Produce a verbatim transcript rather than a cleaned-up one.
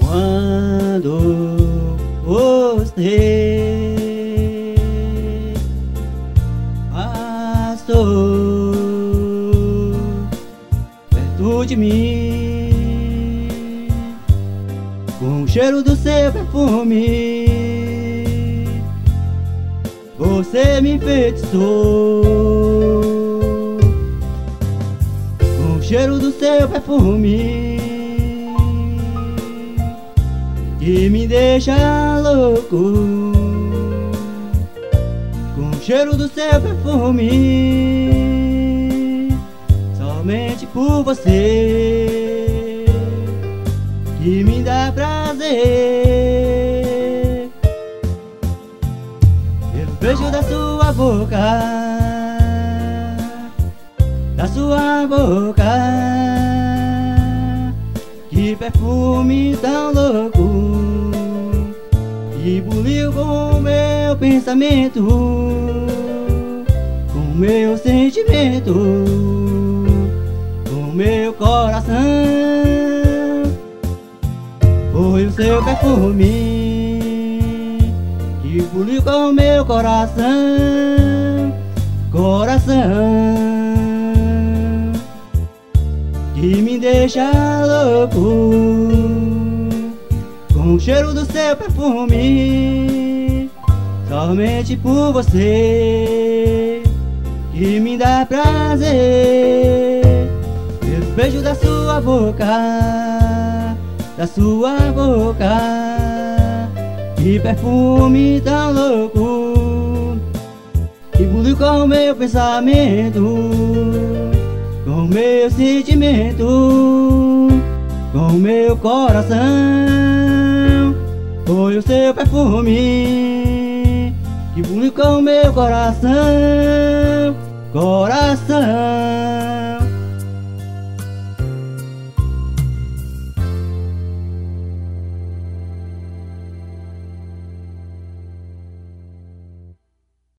Quando você passou perto de mim, com o cheiro do seu perfume, você me enfeitiçou. Com o cheiro do seu perfume, que me deixa louco. Com o cheiro do seu perfume, somente por você, que me dá prazer. Pelo beijo da sua boca, da sua boca, que perfume tão louco, que buliu com o meu pensamento, com o meu sentimento, com o meu coração. Foi o seu perfume que buliu com o meu coração, coração, que me deixa louco. Com o cheiro do seu perfume, somente por você, que me dá prazer. Pelo beijo da sua boca, da sua boca, que perfume tão louco, que buliu com o meu pensamento, com o meu sentimento, com o meu coração. Foi o seu perfume que buliu com o meu coração, coração.